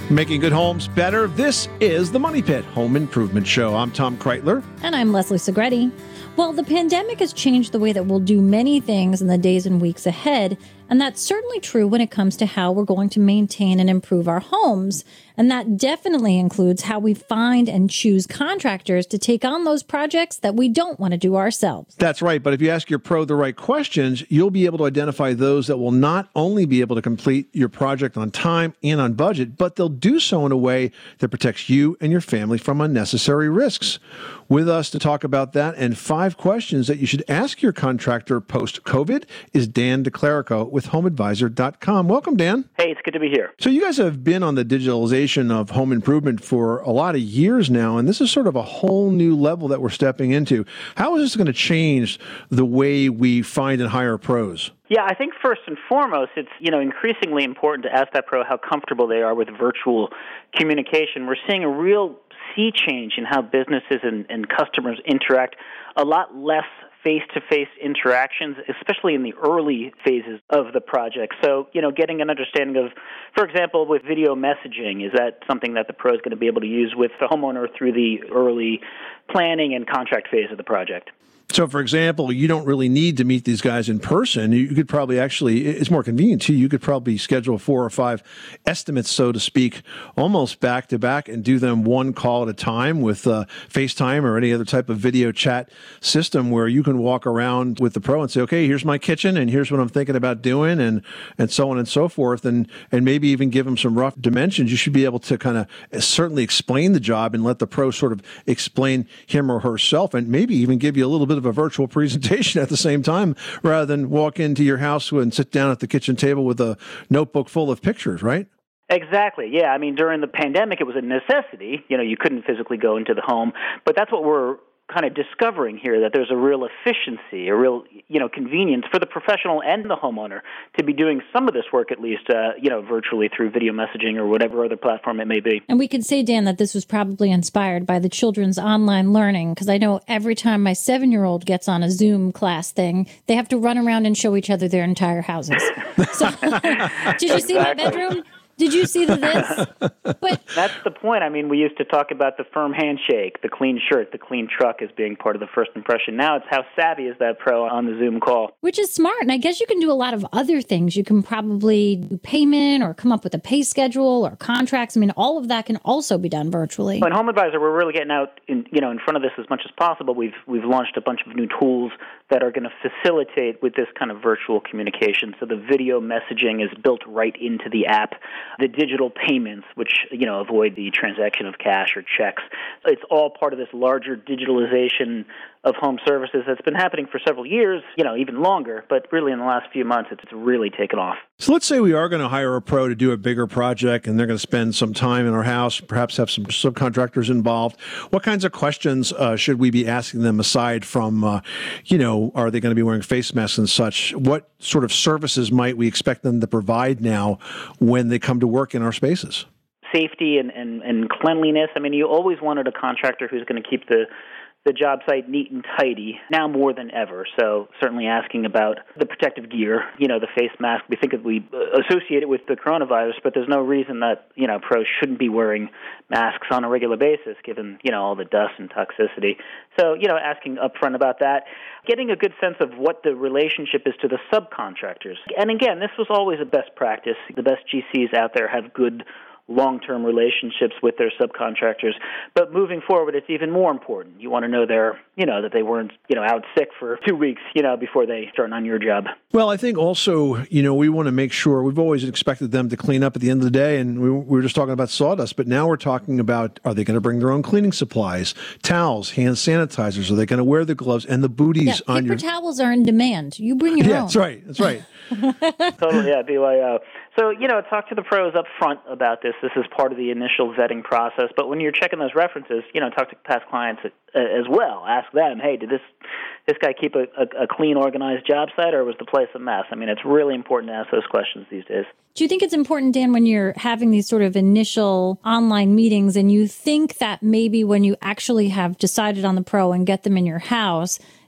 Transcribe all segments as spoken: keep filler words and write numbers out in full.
Making good homes better. This is the Money Pit Home Improvement Show. I'm Tom Kreitler. And I'm Leslie Segretti. Well, the pandemic has changed the way that we'll do many things in the days and weeks ahead. And that's certainly true when it comes to how we're going to maintain and improve our homes. And that definitely includes how we find and choose contractors to take on those projects that we don't want to do ourselves. That's right. But if you ask your pro the right questions, you'll be able to identify those that will not only be able to complete your project on time and on budget, but they'll do so in a way that protects you and your family from unnecessary risks. With us to talk about that and five questions that you should ask your contractor post-COVID is Dan DeClerico with home advisor dot com. Welcome, Dan. Hey, it's good to be here. So you guys have been on the digitalization of home improvement for a lot of years now, and this is sort of a whole new level that we're stepping into. How is this going to change the way we find and hire pros? Yeah, I think first and foremost, it's you know increasingly important to ask that pro how comfortable they are with virtual communication. We're seeing a real sea change in how businesses and, and customers interact, a lot less face-to-face interactions, especially in the early phases of the project. So, you know, getting an understanding of, for example, with video messaging, is that something that the pro is going to be able to use with the homeowner through the early planning and contract phase of the project? So, for example, you don't really need to meet these guys in person. You could probably actually, it's more convenient too, you could probably schedule four or five estimates, so to speak, almost back to back and do them one call at a time with uh, FaceTime or any other type of video chat system where you can walk around with the pro and say, okay, here's my kitchen and here's what I'm thinking about doing and and so on and so forth. And, and maybe even give them some rough dimensions. You should be able to kind of certainly explain the job and let the pro sort of explain him or herself and maybe even give you a little bit of a virtual presentation at the same time rather than walk into your house and sit down at the kitchen table with a notebook full of pictures, right? Exactly. Yeah. I mean, during the pandemic, it was a necessity. You know, you couldn't physically go into the home, but that's what we're kind of discovering here, that there's a real efficiency, a real, you know, convenience for the professional and the homeowner to be doing some of this work, at least, uh, you know, virtually through video messaging or whatever other platform it may be. And we could say, Dan, that this was probably inspired by the children's online learning, because I know every time my seven-year-old gets on a Zoom class thing, they have to run around and show each other their entire houses. So, did you see my bedroom? Did you see the this? But that's the point. I mean, we used to talk about the firm handshake, the clean shirt, the clean truck as being part of the first impression. Now it's how savvy is that pro on the Zoom call. Which is smart. And I guess you can do a lot of other things. You can probably do payment or come up with a pay schedule or contracts. I mean, all of that can also be done virtually. Well, in Home Advisor, we're really getting out in, you know, in front of this as much as possible. We've we've launched a bunch of new tools that are going to facilitate with this kind of virtual communication. So the video messaging is built right into the app. The digital payments, which, you know, avoid the transaction of cash or checks. It's all part of this larger digitalization of home services that's been happening for several years, you know, even longer, but really in the last few months, it's really taken off. So let's say we are going to hire a pro to do a bigger project and they're going to spend some time in our house, perhaps have some subcontractors involved. What kinds of questions uh, should we be asking them aside from, uh, you know, are they going to be wearing face masks and such? What sort of services might we expect them to provide now when they come to work in our spaces? Safety and, and, and cleanliness. I mean, you always wanted a contractor who's going to keep the the job site neat and tidy, now more than ever. So certainly asking about the protective gear, you know, the face mask. We think that we associate it with the coronavirus, but there's no reason that, you know, pros shouldn't be wearing masks on a regular basis, given, you know, all the dust and toxicity. So, you know, asking upfront about that, getting a good sense of what the relationship is to the subcontractors. And again, this was always a best practice. The best G Cs out there have good long-term relationships with their subcontractors. But moving forward, it's even more important. You want to know they're, you know, that they weren't, you know, out sick for two weeks, you know, before they start on your job. Well, I think also, you know, we want to make sure, we've always expected them to clean up at the end of the day, and we, we were just talking about sawdust, but now we're talking about, are they going to bring their own cleaning supplies, towels, hand sanitizers? Are they going to wear the gloves and the booties yeah, on your... paper towels are in demand. You bring your yeah, own. That's right. That's right. Totally, yeah, B Y O. So, you know, talk to the pros up front about this. This is part of the initial vetting process. But when you're checking those references, you know, talk to past clients as well. Ask them, hey, did this this guy keep a, a, a clean, organized job site, or was the place a mess? I mean, it's really important to ask those questions these days. Do you think it's important, Dan, when you're having these sort of initial online meetings and you think that maybe when you actually have decided on the pro and get them in your house,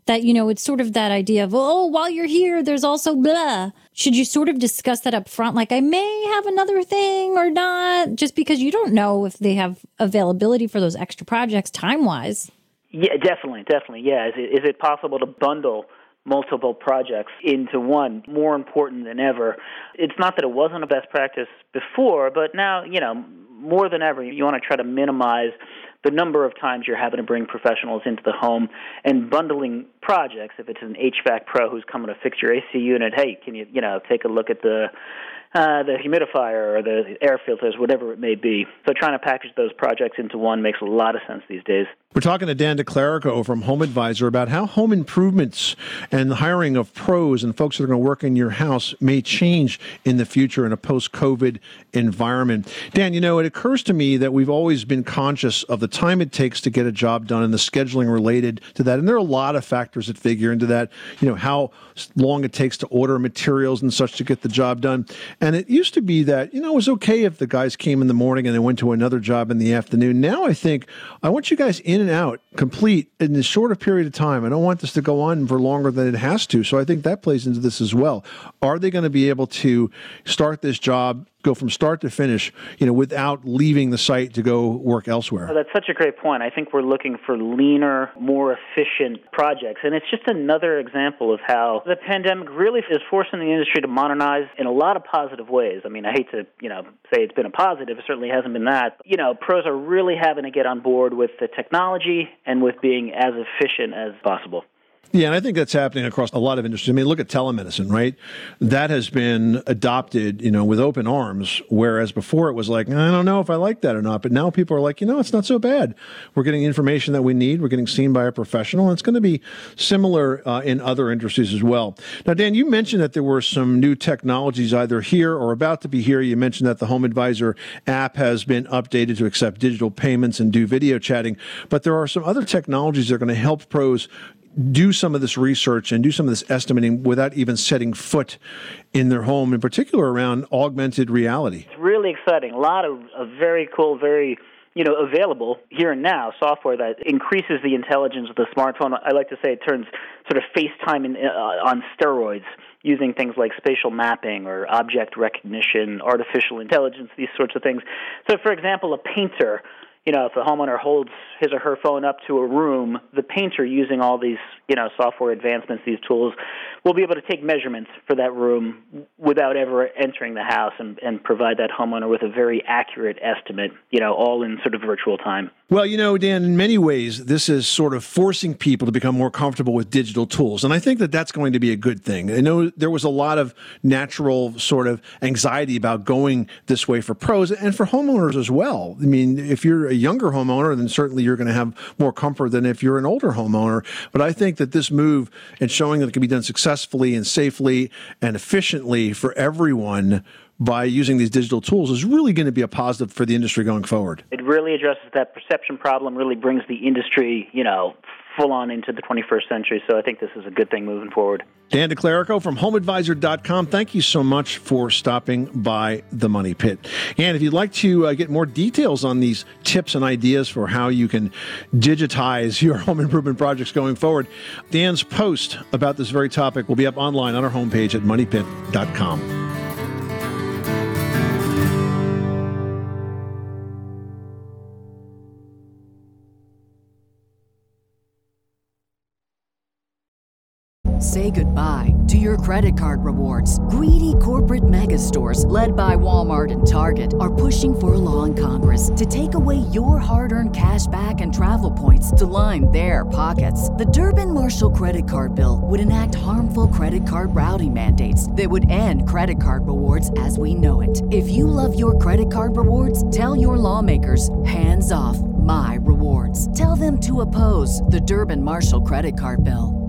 that, you know, it's sort of that idea of, oh, while you're here, there's also blah. Should you sort of discuss that up front? Like, I may have another thing or not, just because you don't know if they have availability for those extra projects time-wise. Yeah, definitely, definitely. Yeah. Is it, is it possible to bundle multiple projects into one? More important than ever. It's not that it wasn't a best practice before, but now, you know, more than ever, you want to try to minimize the number of times you're having to bring professionals into the home, and bundling projects. If it's an H V A C pro who's coming to fix your A C unit, hey, can you, you know, take a look at the uh, the humidifier or the air filters, whatever it may be. So trying to package those projects into one makes a lot of sense these days. We're talking to Dan DeClerico from Home Advisor about how home improvements and the hiring of pros and folks that are going to work in your house may change in the future in a post-COVID environment. Dan, you know, it occurs to me that we've always been conscious of the time it takes to get a job done and the scheduling related to that. And there are a lot of factors that figure into that, you know, how long it takes to order materials and such to get the job done. And it used to be that, you know, it was okay if the guys came in the morning and they went to another job in the afternoon. Now I think I want you guys in and out, complete in this shorter period of time. I don't want this to go on for longer than it has to. So I think that plays into this as well. Are they going to be able to start this job, go from start to finish, you know, without leaving the site to go work elsewhere? Oh, that's such a great point. I think we're looking for leaner, more efficient projects. And it's just another example of how the pandemic really is forcing the industry to modernize in a lot of positive ways. I mean, I hate to, you know, say it's been a positive. It certainly hasn't been that. You know, pros are really having to get on board with the technology and with being as efficient as possible. Yeah, and I think that's happening across a lot of industries. I mean, look at telemedicine, right? That has been adopted, you know, with open arms, whereas before it was like, I don't know if I like that or not. But now people are like, you know, it's not so bad. We're getting information that we need. We're getting seen by a professional. And it's going to be similar uh, in other industries as well. Now, Dan, you mentioned that there were some new technologies either here or about to be here. You mentioned that the Home Advisor app has been updated to accept digital payments and do video chatting. But there are some other technologies that are going to help pros do some of this research and do some of this estimating without even setting foot in their home, in particular around augmented reality. It's really exciting. A lot of, of very cool, very, you know, available here and now software that increases the intelligence of the smartphone. I like to say it turns sort of FaceTime in, uh, on steroids, using things like spatial mapping or object recognition, artificial intelligence, these sorts of things. So, for example, a painter, you know, if a homeowner holds his or her phone up to a room, the painter, using all these, you know, software advancements, these tools, will be able to take measurements for that room without ever entering the house and, and provide that homeowner with a very accurate estimate, you know, all in sort of virtual time. Well, you know, Dan, in many ways, this is sort of forcing people to become more comfortable with digital tools. And I think that that's going to be a good thing. I know there was a lot of natural sort of anxiety about going this way for pros and for homeowners as well. I mean, if you're a younger homeowner, then certainly you're going to have more comfort than if you're an older homeowner. But I think that this move and showing that it can be done successfully and safely and efficiently for everyone by using these digital tools is really going to be a positive for the industry going forward. It really addresses that perception problem, really brings the industry, you know, full on into the twenty-first century. So I think this is a good thing moving forward. Dan DeClerico from home advisor dot com. Thank you so much for stopping by the Money Pit. And if you'd like to uh, get more details on these tips and ideas for how you can digitize your home improvement projects going forward, Dan's post about this very topic will be up online on our homepage at money pit dot com. Say goodbye to your credit card rewards. Greedy corporate mega stores, led by Walmart and Target, are pushing for a law in Congress to take away your hard-earned cash back and travel points to line their pockets. The Durbin-Marshall credit card bill would enact harmful credit card routing mandates that would end credit card rewards as we know it. If you love your credit card rewards, tell your lawmakers, hands off my rewards. Tell them to oppose the Durbin-Marshall credit card bill.